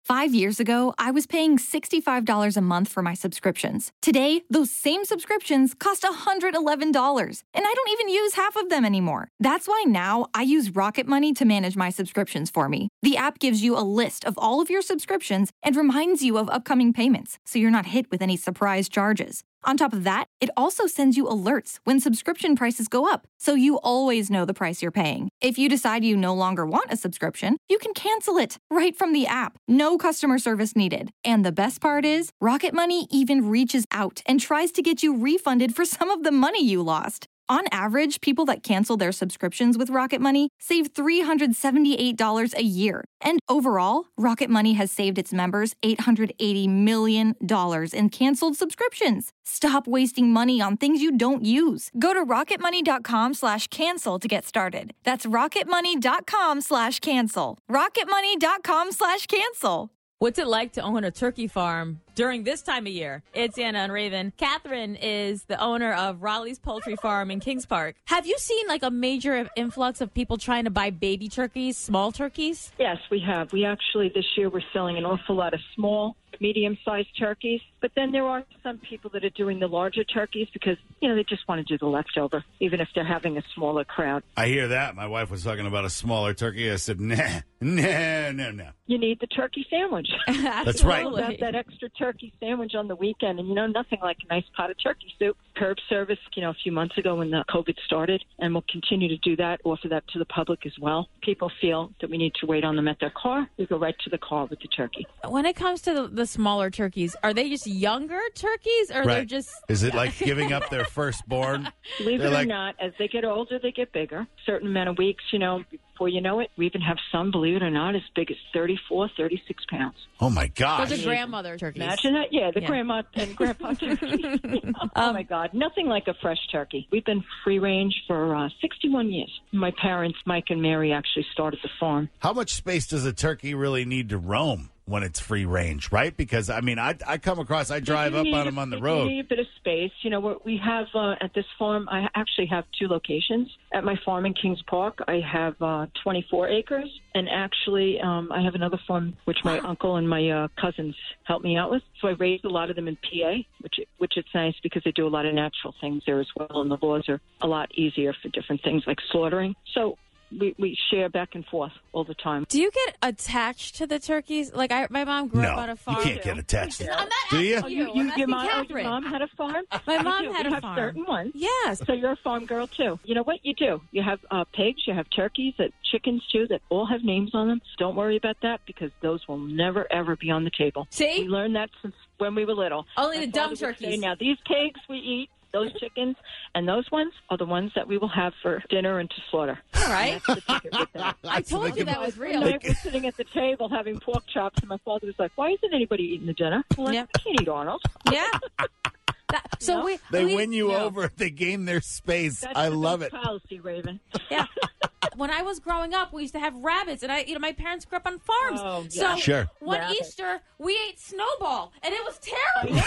5 years ago, I was paying $65 a month for my subscriptions. Today, those same subscriptions cost $111, and I don't even use half of them anymore. That's why now I use Rocket Money to manage my subscriptions for me. The app gives you a list of all of your subscriptions and reminds you of upcoming payments, so you're not hit with any surprise charges. On top of that, it also sends you alerts when subscription prices go up, so you always know the price you're paying. If you decide you no longer want a subscription, you can cancel it right from the app. No customer service needed. And the best part is, Rocket Money even reaches out and tries to get you refunded for some of the money you lost. On average, people that cancel their subscriptions with Rocket Money save $378 a year. And overall, Rocket Money has saved its members $880 million in canceled subscriptions. Stop wasting money on things you don't use. Go to rocketmoney.com/cancel to get started. That's rocketmoney.com/cancel. rocketmoney.com/cancel. What's it like to own a turkey farm during this time of year? It's Anna and Raven. Catherine is the owner of Raleigh's Poultry Farm in Kings Park. Have you seen like a major influx of people trying to buy baby turkeys, small turkeys? Yes, we have. We actually, this year, we're selling an awful lot of small, medium-sized turkeys. But then there are some people that are doing the larger turkeys because, they just want to do the leftover, even if they're having a smaller crowd. I hear that. My wife was talking about a smaller turkey. I said, no. You need the turkey sandwich. That's right. That extra turkey sandwich on the weekend. And, nothing like a nice pot of turkey soup. Curb service, a few months ago when the COVID started, and we'll continue to do that, offer that to the public as well. People feel that we need to wait on them at their car. We go right to the car with the turkey. When it comes to the smaller turkeys, are they just younger turkeys or they're just... Is it like giving up their firstborn? Believe it or not, as they get older, they get bigger. Certain amount of weeks, before you know it, we even have some, believe it or not, as big as 34, 36 pounds. Oh, my gosh. Those are grandmother turkeys. Imagine that. Yeah, the grandma and grandpa turkeys. Oh, my God. Nothing like a fresh turkey. We've been free range for 61 years. My parents, Mike and Mary, actually started the farm. How much space does a turkey really need to roam when it's free range, right? Because, I come across, I drive up on them on the road. You need a bit of space. What we have at this farm, I actually have two locations. At my farm in Kings Park, I have 24 acres. And actually, I have another farm, which my uncle and my cousins help me out with. So I raised a lot of them in PA, which is nice because they do a lot of natural things there as well. And the laws are a lot easier for different things like slaughtering. So we share back and forth all the time. Do you get attached to the turkeys? Like my mom grew up on a farm. You can't get attached to them. I'm not Do you? asking you. I'm asking Catherine. Your mom had a farm? My mom had a have farm. Certain ones. Yes. So you're a farm girl, too. You know what you do? You have pigs, you have turkeys, chickens, too, that all have names on them. Don't worry about that because those will never, ever be on the table. See? We learned that since when we were little. Only the dumb turkeys. Now, these pigs we eat, those chickens, and those ones are the ones that we will have for dinner and to slaughter. All right. I told you that was real. One night we're sitting at the table having pork chops, and my father was like, "Why isn't anybody eating the dinner?" Well, I can't eat Arnold. Yeah. They win you over. They gain their space. I love it. Policy, Raven. Yeah. When I was growing up, we used to have rabbits, and my parents grew up on farms. Oh, yeah. So sure. One Easter, we ate Snowball, and it was terrible.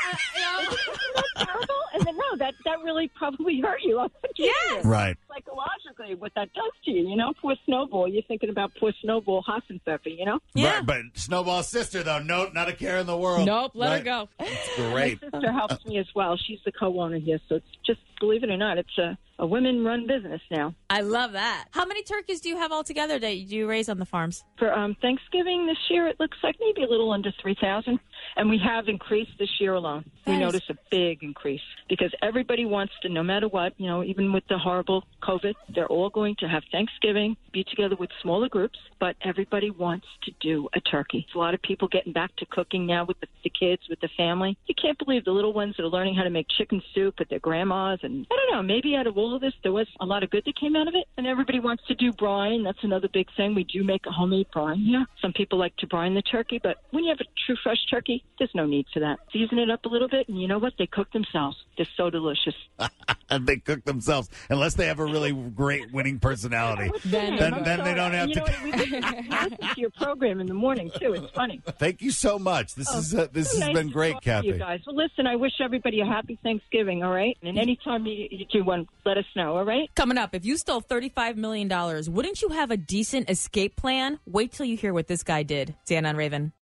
Terrible, and then that really probably hurt you. Yes. Right. Psychologically, what that does to you, Poor Snowball. You're thinking about poor Snowball Hassenpfeffer, Yeah. Right, but Snowball's sister, though, no, not a care in the world. Nope, let her go. It's great. My sister helps me as well. She's the co-owner here, so it's just, believe it or not, it's a women-run business now. I love that. How many turkeys do you have altogether that you raise on the farms? For Thanksgiving this year, it looks like maybe a little under 3,000, and we have increased this year alone. We noticed a big increase because everybody wants to, no matter what, even with the horrible COVID, they're all going to have Thanksgiving, be together with smaller groups, but everybody wants to do a turkey. A lot of people getting back to cooking now with the kids, with the family. You can't believe the little ones that are learning how to make chicken soup with their grandmas, and I don't know, maybe out of all of this, there was a lot of good that came out of it, and everybody wants to do brine. That's another big thing. We do make a homemade brine here. Some people like to brine the turkey, but when you have a true fresh turkey, there's no need for that. Season it up a little bit, and you know what? They cook themselves. They're so delicious. And they cook themselves, unless they have a really great winning personality. Then they don't have to. We listen to your program in the morning too. It's funny. Thank you so much. This has been great, Kathy. You guys. Well, listen. I wish everybody a happy Thanksgiving. All right, and anytime you do one, let us know. All right. Coming up, if you stole $35 million, wouldn't you have a decent escape plan? Wait till you hear what this guy did. Dan on Raven.